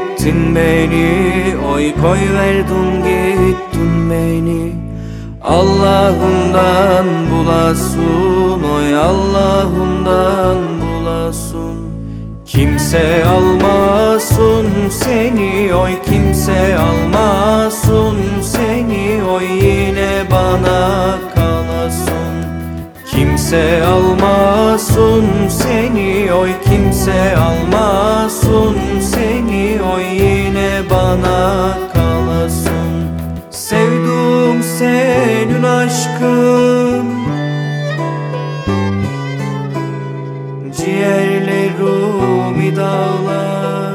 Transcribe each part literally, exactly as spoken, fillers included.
gittin beni, oy koyverdin gittin beni. Allah'ından bulasın, oy Allah'ından bulasın. Kimse almasın seni, oy kimse almasın seni, oy yine bana kalasın. Kimse almasın seni, oy kimse almasın seni, oy yine bana kalasın. Sevdim senin aşkın, ciğerlerimi dağlar.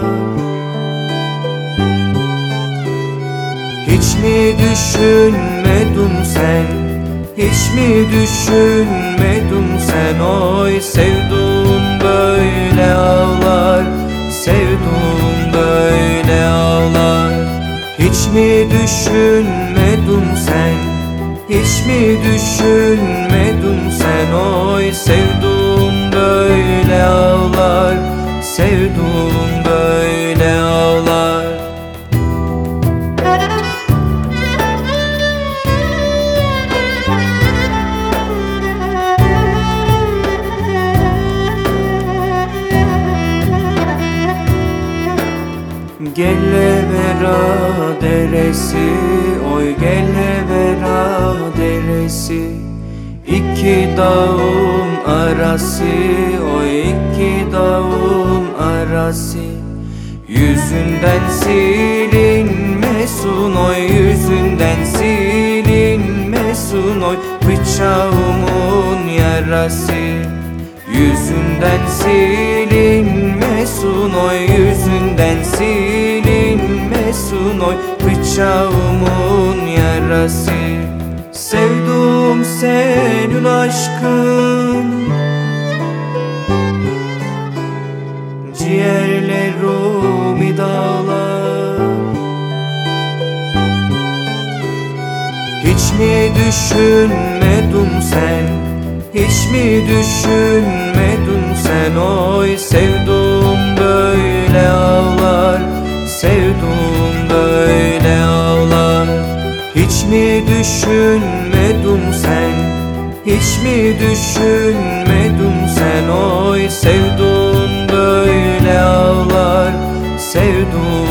Hiç mi düşünmedin sen, hiç mi düşünmedin sen, oy sevdum böyle ağlar, sevdum böyle ağlar. Hiç mi düşünmedin sen, hiç mi düşünmedin sen, oy sevdum böyle ağlar, sevdum böyle ağlar. Gelevera deresi, oy Gelevera deresi. İki dağın arası, oy iki dağın arası. Yüzünden silinmesin, oy yüzünden silinmesin, oy bıçağımın yarası. Yüzünden silinmesin, oy yüzünden silinmesin, oy bıçağımın yarası. Sevdim senin aşkın, ciğerlerimi dağlar. Hiç mi düşünmedin sen, hiç mi düşünmedin sen, oy sevdum böyle ağlar, sevdum böyle ağlar. Hiç mi düşünmedin sen, hiç mi düşünmedin sen, oy sevdum böyle ağlar, sevdum